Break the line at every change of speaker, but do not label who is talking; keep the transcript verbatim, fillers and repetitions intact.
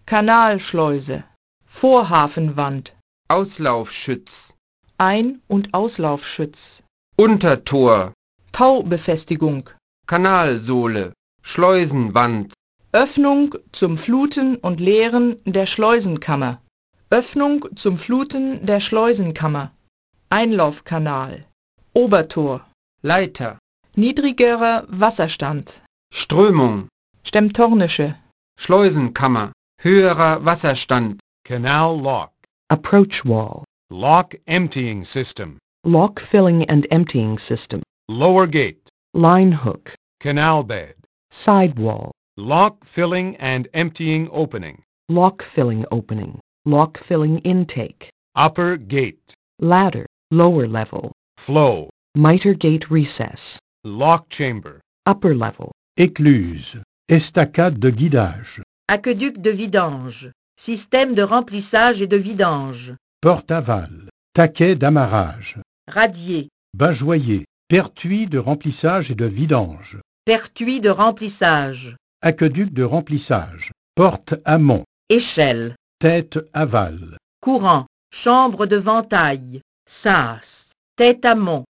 Kanalschleuse, Vorhafenwand,
Auslaufschütz,
Ein- und Auslaufschütz,
Untertor,
Taubefestigung,
Kanalsohle, Schleusenwand,
Öffnung zum Fluten und Leeren der Schleusenkammer, Öffnung zum Fluten der Schleusenkammer, Einlaufkanal, Obertor,
Leiter,
niedrigerer Wasserstand,
Strömung,
Stemmtornische,
Schleusenkammer, höherer Wasserstand,
Canal lock.
Approach wall.
Lock emptying system.
Lock filling and emptying system.
Lower gate.
Line hook.
Canal bed.
Side wall.
Lock filling and emptying opening.
Lock filling opening. Lock filling intake.
Upper gate.
Ladder. Lower level.
Flow.
Miter gate recess.
Lock chamber.
Upper level.
Écluse, estacade de guidage,
Aqueduc de vidange, système de remplissage et de vidange,
porte aval, taquet d'amarrage,
radier,
bajoyer, pertuis de remplissage et de vidange,
pertuis de remplissage,
aqueduc de remplissage, porte amont,
échelle,
tête aval.
courant, chambre de ventaille, sas, tête amont,